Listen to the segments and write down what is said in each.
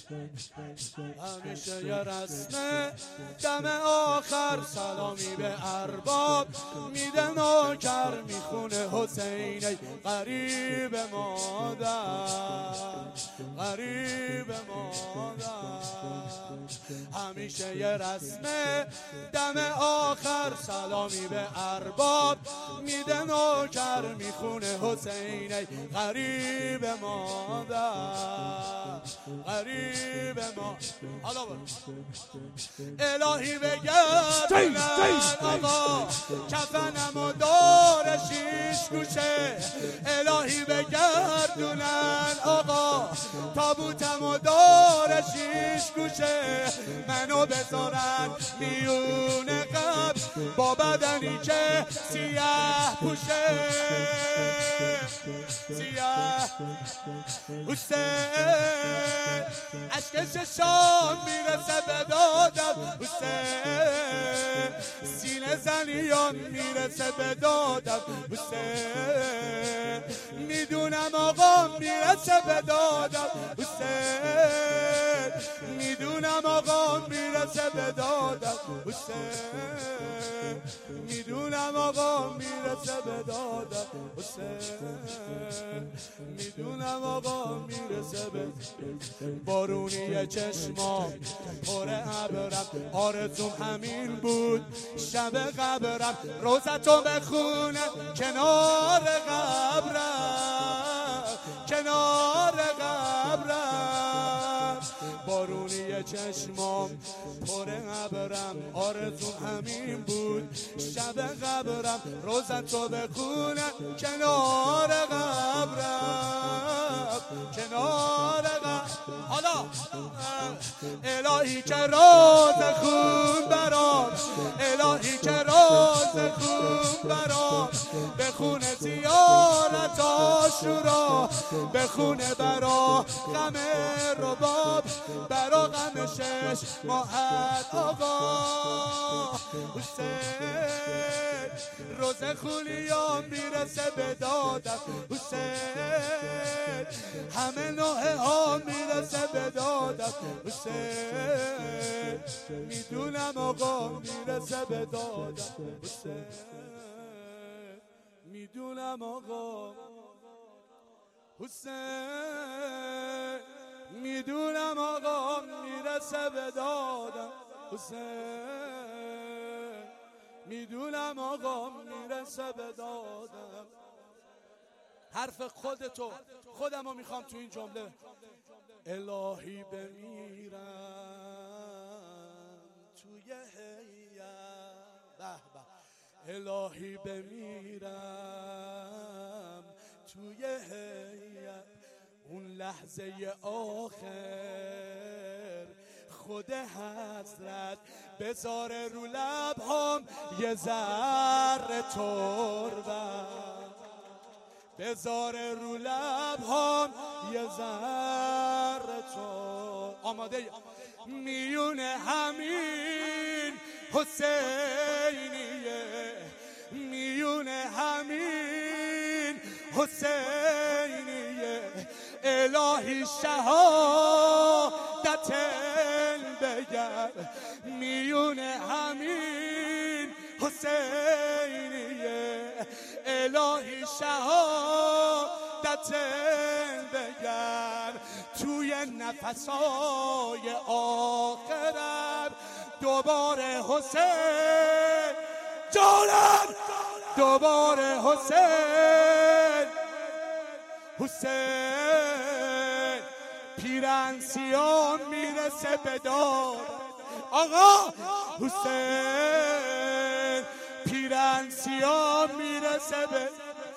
همیشه یه رسمه دم آخر سلامی به ارباب میده نوکر میخونه حسین ای غریب مادر غریب مادر. همیشه یه رسمه دم آخر سلامی به ارباب میده نوکر میخونه حسین ای غریب مادر غریب ما. حالا الهی بگردونن آقا کفنم و دور شیش گوشه. الهی بگردونن آقا تابوتم و دور شیش گوشه. منو بذارن میون قبر با بدنی که سیاه پوشه سیاه حسین. عشق چشام میرسه به دادم حسین. سینه زنیان میرسه به دادم حسین. میدونم آقا میرسه به دادم حسین. میدونم آقا میرسه به دادم حسین. میدونم آقا میرسه به دادم حسین. میدونم آقا میرسه به بارونی چشمام پر ابرم آرزوم همین بود شب قبرم روزتو بخونه کنار قبرم کنار قبرم. بارونی چشمام پر ابرم آرزوم همین بود شب قبرم روزتو بخونه کنار قبرم کنار قبرم. حالا الهی که راز خون برام الهی که راز خون برام بخونه زیارت عاشورا بخونه برا غم رباب برا غم 6 ماهت آقا حسین. روز خولیان میرسه به دادم حسین. همه نوحه ها میرسه به دادم حسین. میدونم آقا میرسه به دادم حسین. میدونم آقا حسین. میدونم آقا میرسه به دادم حسین. میدونم آقا میرسه به دادم. حرف خودتو خودمو میخوام تو این جمله. الهی بمیرم توی هیئت به به. الهی بمیرم توی هیئت اون لحظه آخر خود حضرت بذاره رو لبهام یه ذره تربت بذاره رو لبهام یه ذره تربت. آماده میون همین حسینیه میون همین حسینیه. الهی شهادت بگر میون همین حسینیه. الهی شهادت بگر توی نفسای آخرم دوباره حسین جانم دوباره حسین حسین. پیرن سیام میرسه به داد آقا حسین. پیرن سیام میرسه به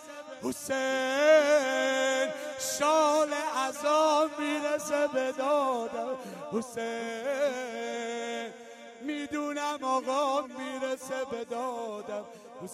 حسین. شال عزا میرسه به دادم حسین. میدونم آقا میرسه به دادم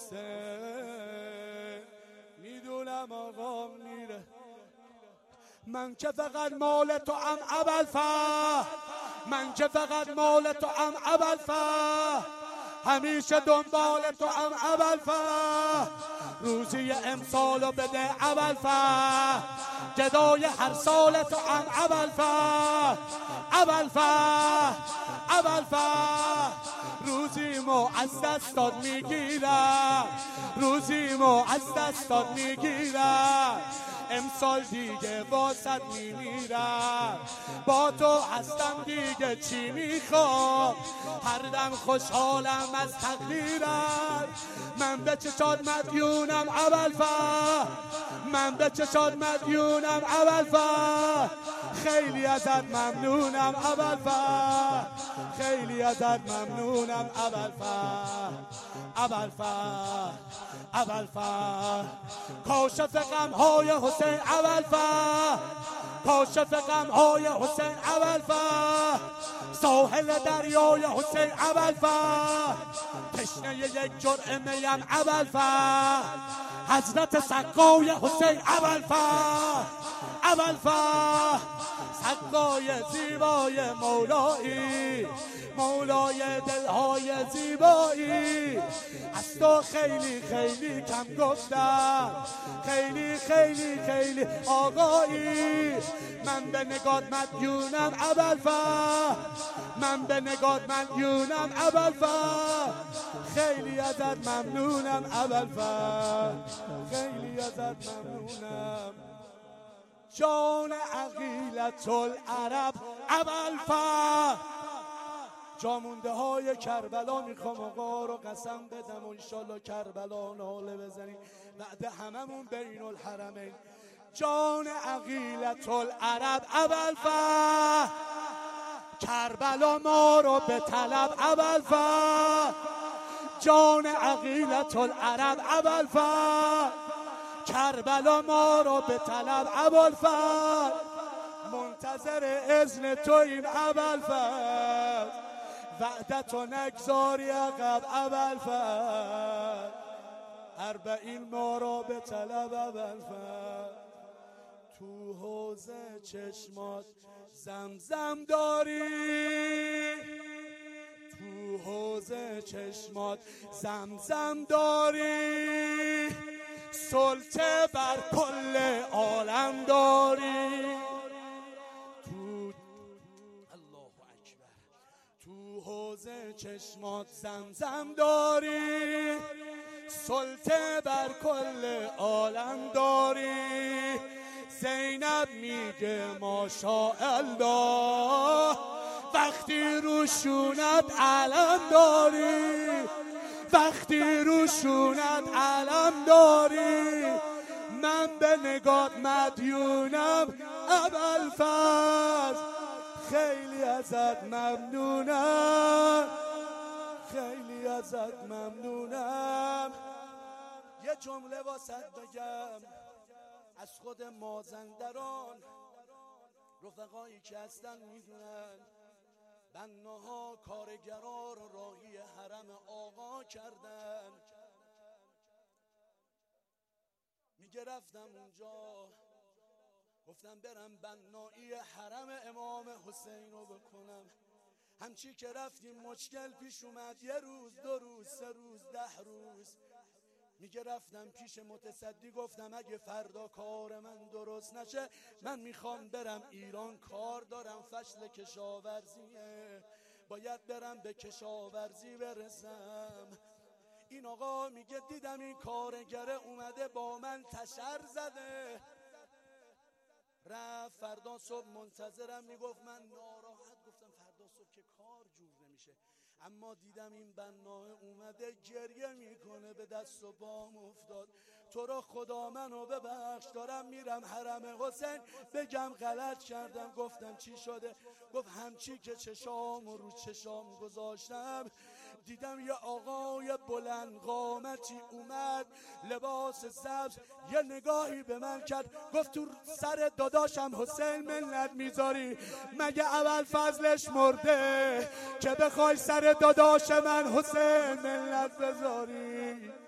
حسین. میدونم آقا میره. من که فقط مال تو ام ابوالفضل من که فقط مال تو ام ابوالفضل همیشه دنبال تو ام ابوالفضل. روزی امسالو بده ابوالفضل گدای هر سال تو ام ابوالفضل ابوالفضل روزیمو از دستات میگیرم، روزیمو از دستات میگیرم، امسال دیگه واسط میمیرم، با تو هستم دیگه چی میخوام، هر دم خوشحالم از تقدیرم، من به چشات مدیونم ابوالفضل، من به چشات مدیونم ابوالفضل، خیلی ازت ممنونم ابوالفضل، خیلی ازت ممنونم ابوالفضل کاشف غم‌های حسین ابوالفضل، کاشف غم‌های حسین ابوالفضل، ساحل دریای حسین ابوالفضل، تشنه یک جرعه میم ابوالفضل، حضرت سقای حسین ابوالفضل سقای زیبای مولایی، مولای دلهای زیبایی، از تو خیلی خیلی کم گفتم، خیلی خیلی خیلی آقایی، من به نگات مدیونم ابوالفضل، من به نگات مدیونم ابوالفضل، خیلی ازت ممنونم ابوالفضل، خیلی ازت ممنونم، جان عقیلة العرب ابوالفضل. جامونده های کربلا میخوام آقا رو قسم بدم و انشالله کربلا ناله بزنیم بعد هممون بین الحرمین. جان عقیلة العرب ابوالفضل، کربلا ما رو به طلب ابوالفضل، جان عقیلة العرب ابوالفضل، کربلا ما رو به طلب ابوالفضل، منتظر اذن تویم ابوالفضل، وعدتو نگذاری عقب ابوالفضل، 40 ما رو به طلب ابوالفضل، تو حوض چشمات زمزم داری، تو حوض چشمات زمزم داری، سلطه بر کل عالم داری، تو الله اکبر، تو حوض چشمات زمزم داری، سلطه بر کل عالم داری، زینب میگه ماشاءالله وقتی روشونت علم داری، وقتی روشونت علم داری، من به نگات مدیونم ابوالفضل، خیلی ازت ممنونم، خیلی ازت ممنونم. یه جمله واسط بگم از خود مازندران، رفقایی که هستن میدونن بناها کارگرا رو راهی حرم آقا کردن. میگه رفتم اونجا گفتم برم بنایی حرم امام حسین رو بکنم، همچی که رفتیم مشکل پیش اومد، 1 روز 2 روز 3 روز 10 روز. میگه رفتم پیش متصدی گفتم اگه فردا کار من درست نشه من میخوام برم ایران، کار دارم، فصل کشاورزیه، باید برم به کشاورزی برسم. این آقا میگه دیدم این کارگره اومده با من تشر زده، رفت فردا صبح منتظرم، میگفت من ناراحت، گفتم فردا صبح که کار جور نمیشه، اما دیدم این بناه اومده گریه میکنه، به دست و پام افتاد، تو را خدا منو ببخش، دارم میرم حرم حسین بگم غلط کردم. گفتم چی شده؟ گفت همچی که چشام رو چشام گذاشتم دیدم یه آقای بلند قامتی اومد لباس سبز، یه نگاهی به من کرد، گفت تو سر داداشم حسین منت میذاری؟ مگه ابوالفضلش مرده که بخوای سر داداش من حسین منت بذاری؟